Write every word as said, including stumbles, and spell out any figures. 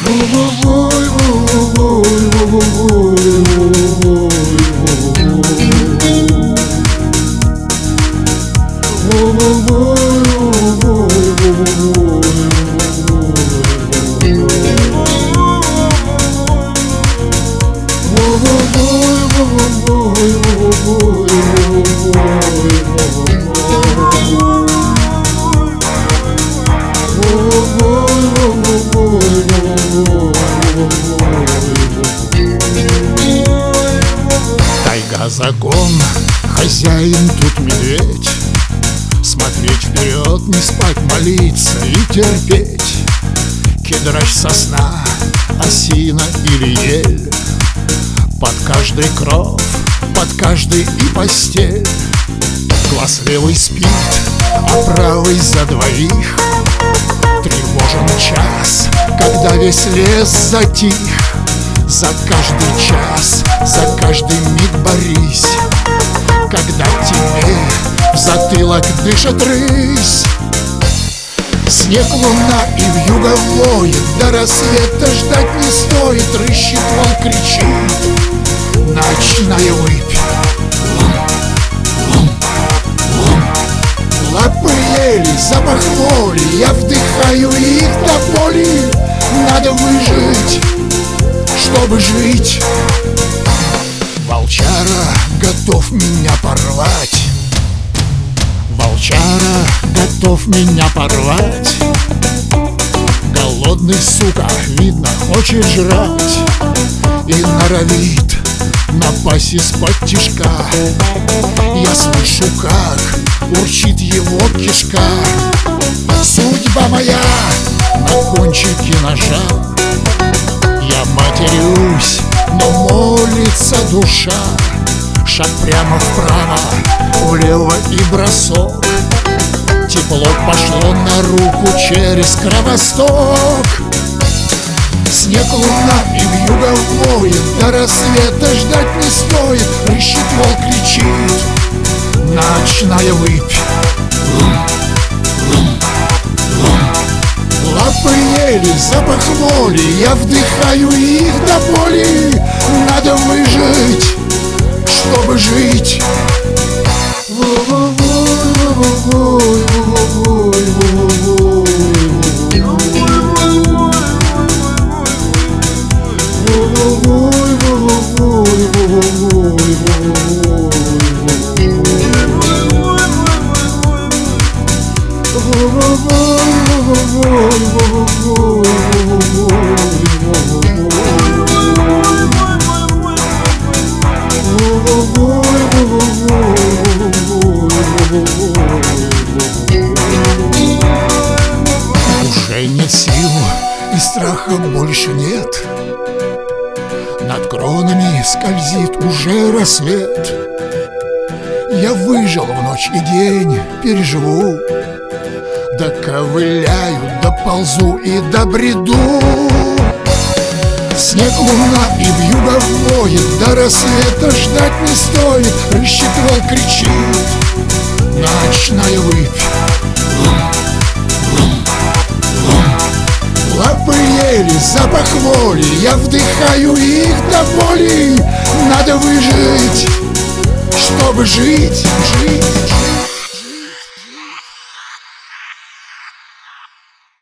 Тайга закон, хозяин тут медведь. Смотреть вперед, не спать, молиться и терпеть. Кедрач, сосна, осина или ель, под каждый кров, под каждый и постель. Глаз левый спит, а правый за двоих. Тревожен час, когда весь лес затих. За каждый час, за каждый миг борись, когда тебе в затылок дышит рысь. Снег, луна и вьюга воет, до рассвета ждать не стоит. Рыщет, волк кричит, ночная выпь. Лум, лум, лум. Лапы ели, запах воли, я вдыхаю их до боли. Надо выжить, чтобы жить. Волчара готов меня порвать. Волчара готов меня порвать. Голодный, сука, видно, хочет жрать. И норовит напасть из-под тишка. Я слышу, как урчит его кишка. Судьба моя на кончике ножа. Я матерюсь, но молится душа. Шаг прямо вправо, влево и бросок. Тепло пошло на руку через кровосток. Снег, луна и вьюга воет, до рассвета ждать не стоит. Рыщет, волк кричит, ночная выпь. Лум, лум, лум. Лапы ели, запах воли, я вдыхаю их до боли. Надо выжить, чтобы жить. Уже нет сил и страха больше нет. Над кронами скользит уже рассвет. Я выжил в ночь и день, переживу. Доковыляю, доползу и добреду. Снег, луна и вьюга воет, до рассвета ждать не стоит. Рыщет, волк кричит, ночная выпь. Лум, лум, лум. Лапы ели, запах воли, я вдыхаю их до боли. Надо выжить, чтобы жить, жить, жить.